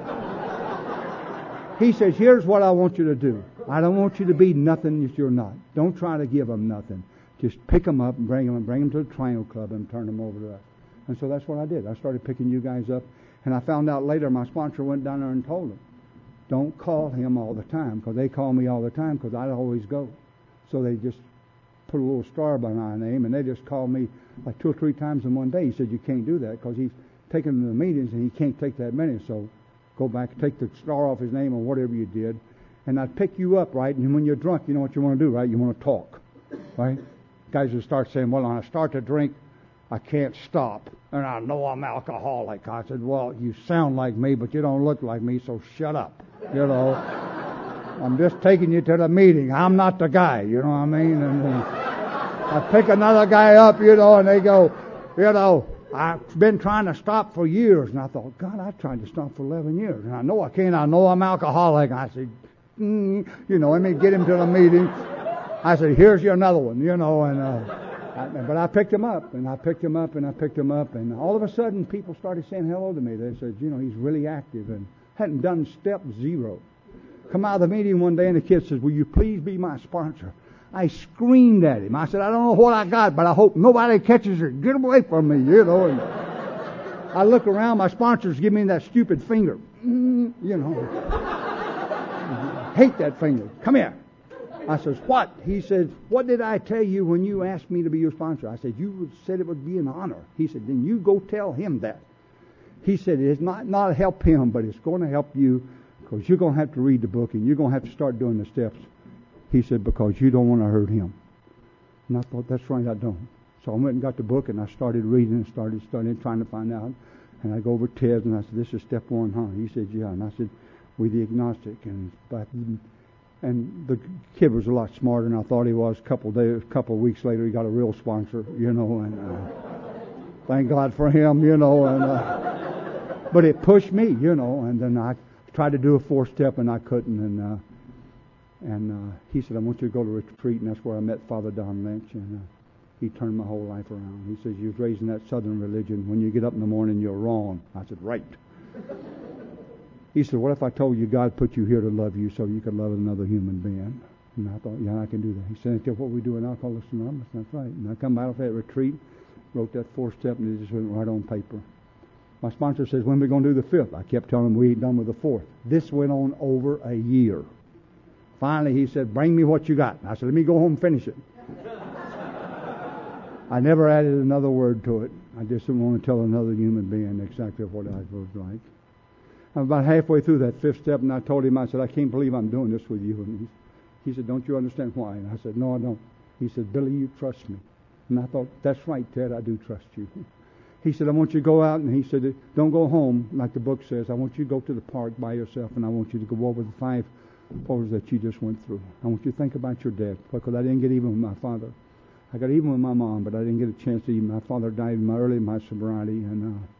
He says, "Here's what I want you to do. I don't want you to be nothing that you're not. Don't try to give them nothing. Just pick them up and bring them and bring them to the Triangle Club and turn them over to us." And so that's what I did. I started picking you guys up. And I found out later my sponsor went down there and told them, "Don't call him all the time," because they call me all the time because I'd always go. So they just put a little star by my name, and they just called me like two or three times in one day. He said, "You can't do that because he's taking them to the meetings and he can't take that many. So go back, take the star off his name or whatever you did. And I'd pick you up, right? And when you're drunk, you know what you want to do, right? You want to talk, right? Guys will start saying, "Well, when I start to drink, I can't stop. And I know I'm alcoholic." I said, "Well, you sound like me, but you don't look like me, so shut up. You know, I'm just taking you to the meeting. I'm not the guy, you know what I mean?" And uh, I pick another guy up, you know, and they go, "You know, I've been trying to stop for years." And I thought, God, I tried to stop for eleven years. And I know I can't. I know I'm alcoholic. I said, mm, you know, let me get him to the meeting. I said, "Here's your another one," you know, and... Uh, I, but I picked him up, and I picked him up, and I picked him up, and all of a sudden people started saying hello to me. They said, "You know, he's really active," and hadn't done step zero. Come out of the meeting one day, and the kid says, "Will you please be my sponsor?" I screamed at him. I said, "I don't know what I got, but I hope nobody catches it. Get away from me," you know. And I look around, my sponsors give me that stupid finger. Mm, you know. I hate that finger. "Come here." I says, "What?" He said, "What did I tell you when you asked me to be your sponsor?" I said, "You said it would be an honor." He said, "Then you go tell him that." He said, "It's not not help him, but it's going to help you because you're going to have to read the book and you're going to have to start doing the steps." He said, "Because you don't want to hurt him." And I thought, that's right, I don't. So I went and got the book and I started reading and started studying, trying to find out. And I go over to Ted and I said, "This is step one, huh?" He said, "Yeah." And I said, "We're the agnostic." And but And the kid was a lot smarter than I thought he was. A couple days, a couple of weeks later, he got a real sponsor, you know, and uh, thank God for him, you know. And uh, but it pushed me, you know. And then I tried to do a four step, and I couldn't. And uh, And uh, he said, I want you to go to retreat, and that's where I met Father Don Lynch, and uh, he turned my whole life around. He says, you was raised in that Southern religion. When you get up in the morning, you're wrong. I said, right. He said, what if I told you God put you here to love you so you could love another human being? And I thought, yeah, I can do that. He said, that's what we do in Alcoholics Anonymous. That's right. And I come out of that retreat, wrote that fourth step, and it just went right on paper. My sponsor says, when are we going to do the fifth? I kept telling him we ain't done with the fourth. This went on over a year. Finally, he said, bring me what you got. I said, let me go home and finish it. I never added another word to it. I just didn't want to tell another human being exactly what I was like. I'm about halfway through that fifth step, and I told him, I said, I can't believe I'm doing this with you. And he, he said, don't you understand why? And I said, no, I don't. He said, Billy, you trust me. And I thought, that's right, Ted, I do trust you. He said, I want you to go out, and he said, don't go home, like the book says. I want you to go to the park by yourself, and I want you to go over the five poses that you just went through. I want you to think about your dad, because I didn't get even with my father. I got even with my mom, but I didn't get a chance to even. My father died in my early in my sobriety, and uh,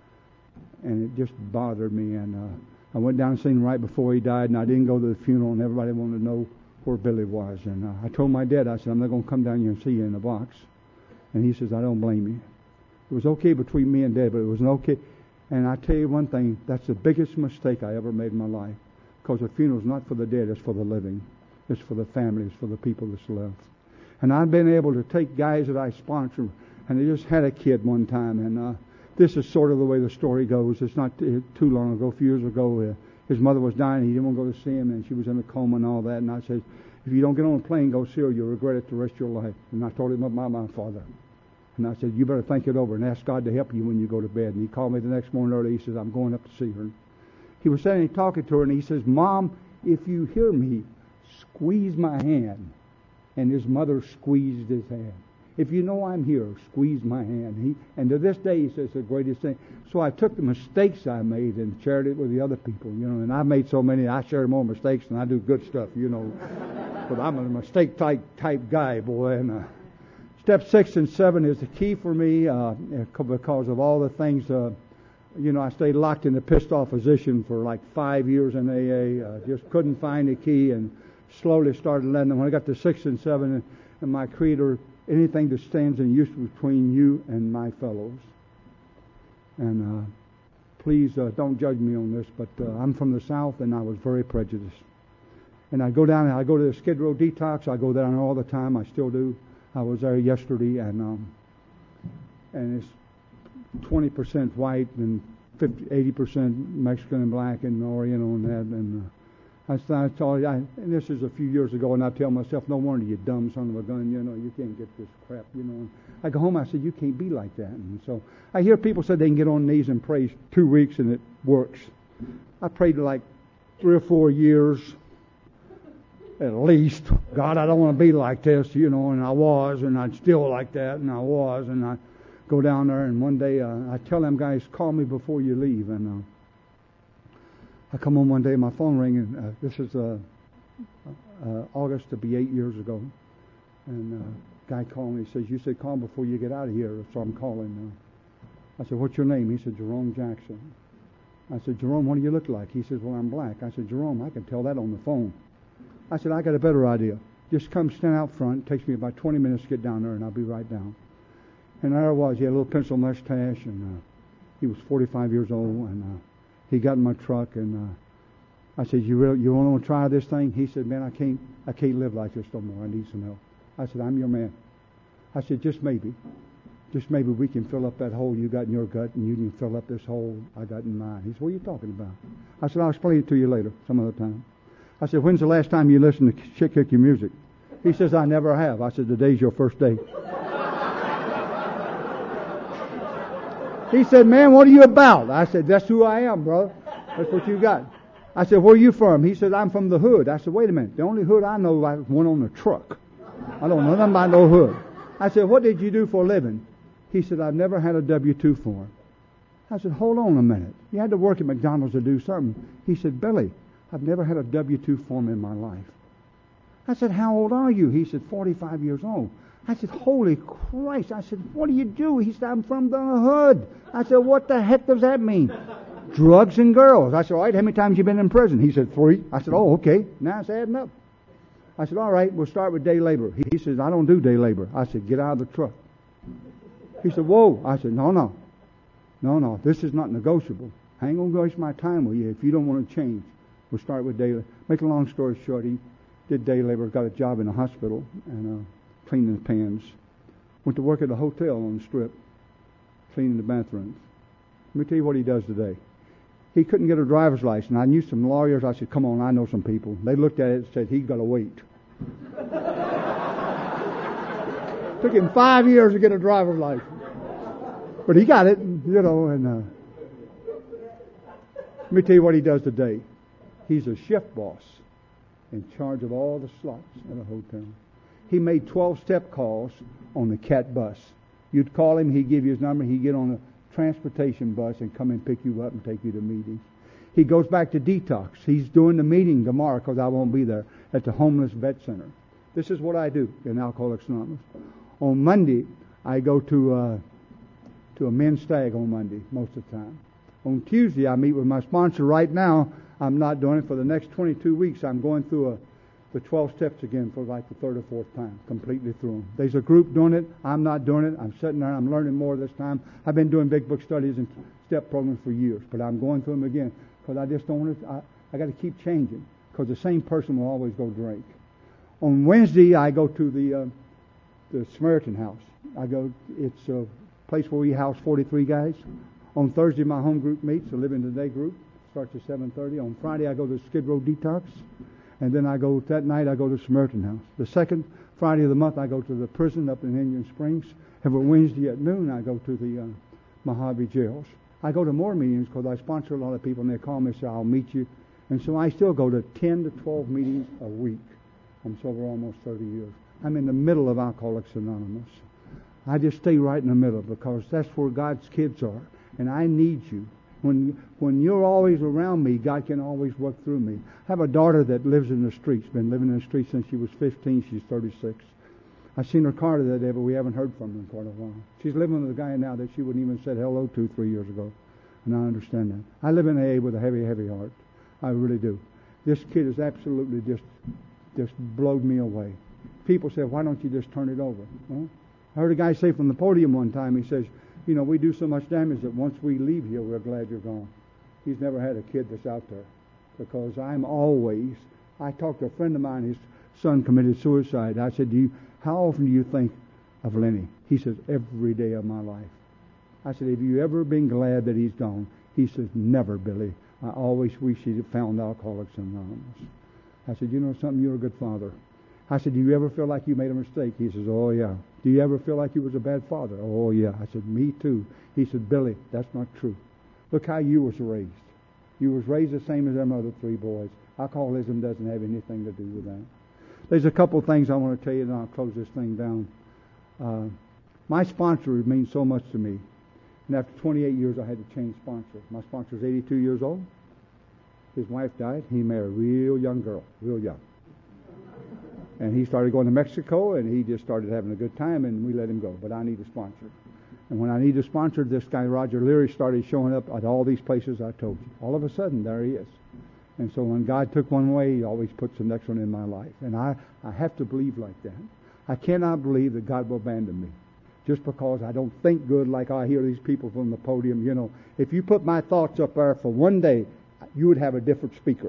and it just bothered me. And uh, I went down and seen him right before he died, and I didn't go to the funeral, and everybody wanted to know where Billy was. And uh, I told my dad, I said, I'm not going to come down here and see you in the box. And he says, I don't blame you. It was okay between me and Dad, but it was an okay. And I tell you one thing, that's the biggest mistake I ever made in my life. Because the funeral's not for the dead, it's for the living. It's for the families, for the people that's left. And I've been able to take guys that I sponsor, and they just had a kid one time, and uh, this is sort of the way the story goes. It's not too long ago, a few years ago, uh, his mother was dying, he didn't want to go to see him, and she was in a coma and all that, and I said, if you don't get on a plane, go see her, you'll regret it the rest of your life. And I told him about my father. And I said, you better think it over and ask God to help you when you go to bed. And he called me the next morning early. He says, I'm going up to see her. He was sitting talking to her, and he says, Mom, if you hear me, squeeze my hand. And his mother squeezed his hand. If you know I'm here, squeeze my hand. He, and to this day, he says, the greatest thing. So I took the mistakes I made and shared it with the other people, you know. And I made so many, I share more mistakes than I do good stuff, you know. But I'm a mistake type type guy, boy. And uh, step six and seven is the key for me uh, because of all the things. Uh, you know, I stayed locked in a pissed off position for like five years in A A. Uh, just couldn't find the key, and slowly started letting them. When I got to six and seven, and, and my creator, anything that stands in use between you and my fellows. And uh, please uh, don't judge me on this, but uh, I'm from the South, and I was very prejudiced. And I go down, I go to the Skid Row detox. I go down all the time. I still do. I was there yesterday, and um, and it's twenty percent white and fifty, eighty percent Mexican and black and Oriental and that. And uh, I, I told you, I, and this is a few years ago, and I tell myself, no wonder you dumb son of a gun, you know, you can't get this crap, you know. And I go home, I said, you can't be like that. And so I hear people say they can get on knees and pray two weeks and it works. I prayed like three or four years. At least, God, I don't want to be like this, you know, and I was, and I'd still like that, and I was, and I go down there, and one day uh, I tell them guys, call me before you leave, and uh, I come home one day, my phone ringing. Uh, this is uh, uh, August to be eight years ago, and uh, guy called me. He says, "You said call before you get out of here," so I'm calling. Uh, I said, "What's your name?" He said, "Jerome Jackson." I said, "Jerome, what do you look like?" He says, "Well, I'm black." I said, "Jerome, I can tell that on the phone." I said, I got a better idea. Just come stand out front. It takes me about twenty minutes to get down there, and I'll be right down. And there I was. He had a little pencil mustache, and uh, he was forty-five years old. And uh, he got in my truck, and uh, I said, "You really, you want to try this thing?" He said, "Man, I can't, I can't live like this no more. I need some help." I said, "I'm your man." I said, "Just maybe, just maybe we can fill up that hole you got in your gut, and you can fill up this hole I got in mine." He said, "What are you talking about?" I said, "I'll explain it to you later, some other time." I said, "When's the last time you listened to Chick Kick Your Music?" He says, "I never have." I said, "Today's your first day." He said, "Man, what are you about?" I said, "That's who I am, brother. That's what you got." I said, "Where are you from?" He said, "I'm from the hood." I said, "Wait a minute. The only hood I know is one on a truck. I don't know nothing about no hood." I said, "What did you do for a living?" He said, "I've never had a W two form." I said, "Hold on a minute. You had to work at McDonald's to do something." He said, "Billy, I've never had a W two form in my life." I said, "How old are you?" He said, forty-five years old. I said, "Holy Christ." I said, "What do you do?" He said, "I'm from the hood." I said, "What the heck does that mean?" "Drugs and girls." I said, "All right, how many times you been in prison?" He said, "Three." I said, "Oh, okay. Now it's adding up." I said, all right, we'll start with day labor. He, he says, I don't do day labor. I said, get out of the truck. He said, whoa. I said, no, no. No, no, this is not negotiable. I ain't going to waste my time with you if you don't want to change. We'll start with day labor. Make a long story short, he did day labor, got a job in a hospital, and uh, cleaning the pans. Went to work at a hotel on the Strip, cleaning the bathrooms. Let me tell you what he does today. He couldn't get a driver's license. I knew some lawyers. I said, come on, I know some people. They looked at it and said, he's got to wait. Took him five years to get a driver's license. But he got it, you know, and uh, let me tell you what he does today. He's a shift boss in charge of all the slots at a hotel. He made twelve-step calls on the CAT bus. You'd call him, he'd give you his number, he'd get on a transportation bus and come and pick you up and take you to meetings. He goes back to detox. He's doing the meeting tomorrow because I won't be there at the Homeless Vet Center. This is what I do in Alcoholics Anonymous. On Monday, I go to uh, to a men's stag on Monday most of the time. On Tuesday, I meet with my sponsor. Right now, I'm not doing it. For the next twenty-two weeks, I'm going through a, the twelve steps again for like the third or fourth time, completely through them. There's a group doing it. I'm not doing it. I'm sitting there. I'm learning more this time. I've been doing big book studies and step programs for years, but I'm going through them again because I just don't want to. I, I got to keep changing because the same person will always go drink. On Wednesday, I go to the uh, the Samaritan House. I go. It's a place where we house forty-three guys. On Thursday, my home group meets, the Living Today group. Starts at seven thirty. On Friday, I go to Skid Row Detox. And then I go, that night, I go to Samaritan House. The second Friday of the month, I go to the prison up in Indian Springs. Every Wednesday at noon, I go to the uh, Mojave jails. I go to more meetings because I sponsor a lot of people, and they call me and say, I'll meet you. And so I still go to ten to twelve meetings a week. I'm sober almost thirty years. I'm in the middle of Alcoholics Anonymous. I just stay right in the middle because that's where God's kids are. And I need you. When when you're always around me, God can always work through me. I have a daughter that lives in the streets, been living in the streets since she was fifteen. She's thirty-six. I've seen her car the other day, but we haven't heard from her in quite a while. She's living with a guy now that she wouldn't even said hello to three years ago. And I understand that. I live in A A with a heavy, heavy heart. I really do. This kid is absolutely just just blowed me away. People say, why don't you just turn it over? Well, I heard a guy say from the podium one time, he says, you know, we do so much damage that once we leave here, we're glad you're gone. He's never had a kid that's out there. Because I'm always, I talked to a friend of mine, his son committed suicide. I said, do you, how often do you think of Lenny? He says, every day of my life. I said, have you ever been glad that he's gone? He says, never, Billy. I always wish he'd found Alcoholics Anonymous. I said, you know something, you're a good father. I said, do you ever feel like you made a mistake? He says, oh, yeah. Do you ever feel like you was a bad father? Oh, yeah. I said, me too. He said, Billy, that's not true. Look how you was raised. You was raised the same as them other three boys. Alcoholism doesn't have anything to do with that. There's a couple things I want to tell you, and I'll close this thing down. Uh, my sponsor means so much to me. And after twenty-eight years, I had to change sponsor. My sponsor's eighty-two years old. His wife died. He married a real young girl, real young. And he started going to Mexico, and he just started having a good time, and we let him go. But I need a sponsor. And when I need a sponsor, this guy, Roger Leary, started showing up at all these places I told you. All of a sudden, there he is. And so when God took one way, he always puts the next one in my life. And I, I have to believe like that. I cannot believe that God will abandon me just because I don't think good like I hear these people from the podium. You know, if you put my thoughts up there for one day, you would have a different speaker.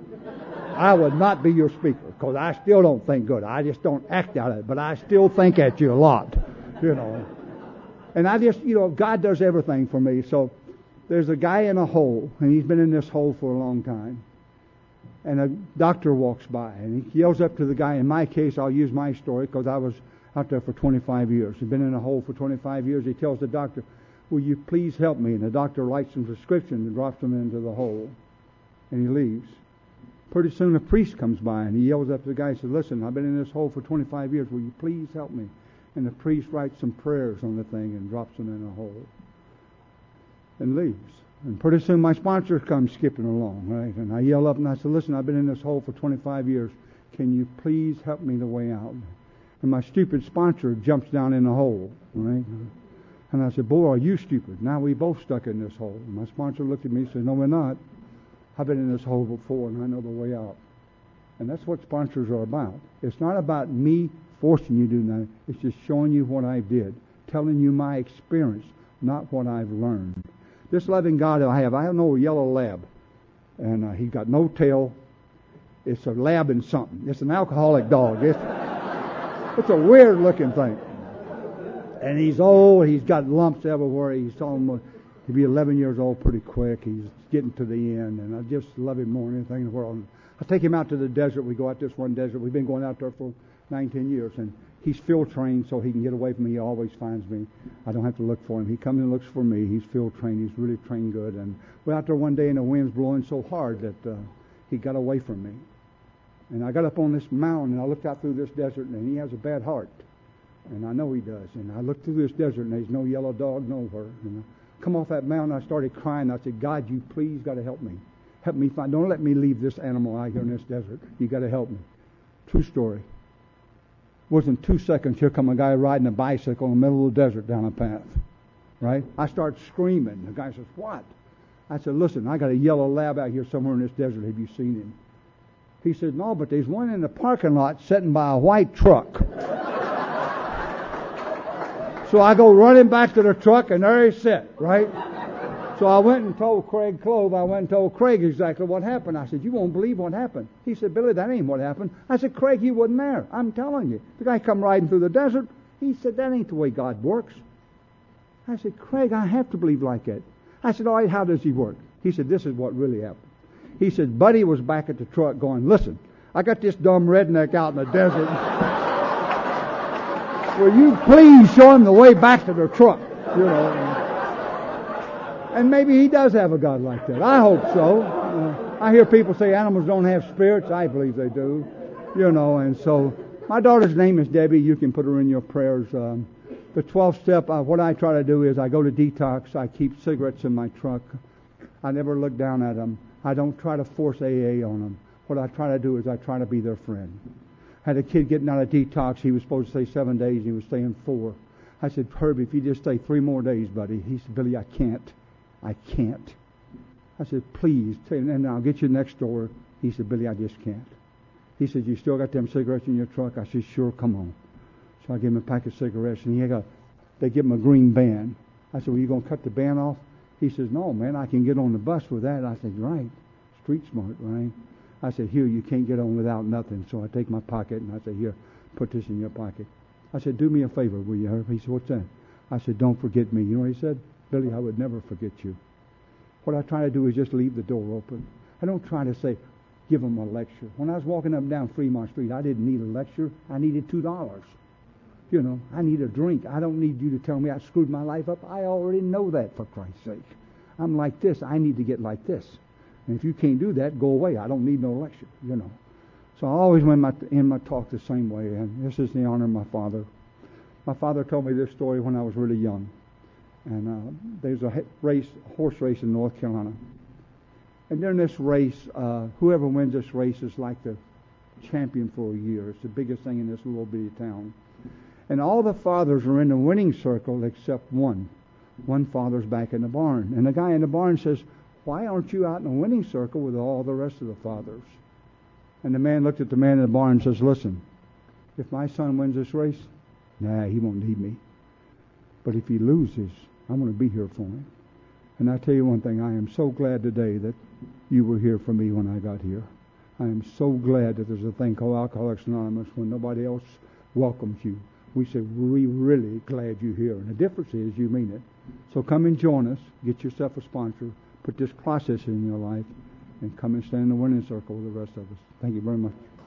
I would not be your speaker because I still don't think good. I just don't act out it, but I still think at you a lot, you know. And I just, you know, God does everything for me. So there's a guy in a hole, and he's been in this hole for a long time. And a doctor walks by, and he yells up to the guy. In my case, I'll use my story because I was out there for twenty-five years. He's been in a hole for twenty-five years. He tells the doctor, will you please help me? And the doctor writes some prescription and drops him into the hole. And he leaves. Pretty soon a priest comes by, and he yells up to the guy and says, listen, I've been in this hole for twenty-five years. Will you please help me? And the priest writes some prayers on the thing and drops him in a hole and leaves. And pretty soon my sponsor comes skipping along, right? And I yell up and I said, listen, I've been in this hole for twenty-five years. Can you please help me the way out? And my stupid sponsor jumps down in the hole, right? And I said, boy, are you stupid? Now we both stuck in this hole. And my sponsor looked at me and said, no, we're not. I've been in this hole before and I know the way out. And that's what sponsors are about. It's not about me forcing you to do nothing. It's just showing you what I did, telling you my experience, not what I've learned. This loving God I have, I have no yellow lab. And uh, he's got no tail. It's a lab in something. It's an alcoholic dog. It's, it's a weird looking thing. And he's old. He's got lumps everywhere. He's almost, he'll be eleven years old pretty quick. He's getting to the end. And I just love him more than anything in the world. I take him out to the desert. We go out this one desert. We've been going out there for nineteen years. And he's field trained so he can get away from me. He always finds me. I don't have to look for him. He comes and looks for me. He's field trained. He's really trained good. And we're out there one day and the wind's blowing so hard that uh, he got away from me. And I got up on this mountain and I looked out through this desert and he has a bad heart. And I know he does. And I looked through this desert and there's no yellow dog nowhere. And I come off that mountain, I started crying. I said, God, you please got to help me. Help me find, don't let me leave this animal out here in this desert. You got to help me. True story. Wasn't two seconds, here come a guy riding a bicycle in the middle of the desert down a path. Right? I start screaming. The guy says, what? I said, listen, I got a yellow lab out here somewhere in this desert. Have you seen him? He said, no, but there's one in the parking lot sitting by a white truck. So I go running back to the truck, and there he sat, right? So I went and told Craig Clove, I went and told Craig exactly what happened. I said, you won't believe what happened. He said, Billy, that ain't what happened. I said, Craig, he wasn't there. I'm telling you. The guy come riding through the desert. He said, that ain't the way God works. I said, Craig, I have to believe like that. I said, all right, how does he work? He said, this is what really happened. He said, Buddy was back at the truck going, listen, I got this dumb redneck out in the desert. Will you please show him the way back to the truck? You know. And maybe he does have a God like that. I hope so. Uh, I hear people say animals don't have spirits. I believe they do. You know, and so my daughter's name is Debbie. You can put her in your prayers. Um, the twelfth step, uh, what I try to do is I go to detox. I keep cigarettes in my truck. I never look down at them. I don't try to force A A on them. What I try to do is I try to be their friend. I had a kid getting out of detox. He was supposed to stay seven days. And he was staying four. I said, Herbie, if you just stay three more days, buddy. He said, Billy, I can't. I can't. I said, please, and I'll get you next door. He said, Billy, I just can't. He said, you still got them cigarettes in your truck? I said, sure, come on. So I gave him a pack of cigarettes, and he got, they give him a green band. I said, well, you going to cut the band off? He says, no, man, I can get on the bus with that. I said, right, street smart, right? I said, here, you can't get on without nothing. So I take my pocket, and I said, here, put this in your pocket. I said, do me a favor, will you, Herb? He said, what's that? I said, don't forget me. You know what he said? Billy, I would never forget you. What I try to do is just leave the door open. I don't try to say, give them a lecture. When I was walking up and down Fremont Street, I didn't need a lecture. I needed two dollars. You know, I need a drink. I don't need you to tell me I screwed my life up. I already know that, for Christ's sake. I'm like this. I need to get like this. And if you can't do that, go away. I don't need no lecture, you know. So I always end my, end my talk the same way, and this is the honor of my father. My father told me this story when I was really young. And uh, there's a race, a horse race in North Carolina. And during this race, uh, whoever wins this race is like the champion for a year. It's the biggest thing in this little bitty town. And all the fathers are in the winning circle except one. One father's back in the barn. And the guy in the barn says, why aren't you out in the winning circle with all the rest of the fathers? And the man looked at the man in the barn and says, listen, if my son wins this race, nah, he won't need me. But if he loses, I'm going to be here for him. And I tell you one thing, I am so glad today that you were here for me when I got here. I am so glad that there's a thing called Alcoholics Anonymous when nobody else welcomes you. We say, we're really glad you're here. And the difference is you mean it. So come and join us. Get yourself a sponsor. Put this process in your life. And come and stand in the winning circle with the rest of us. Thank you very much.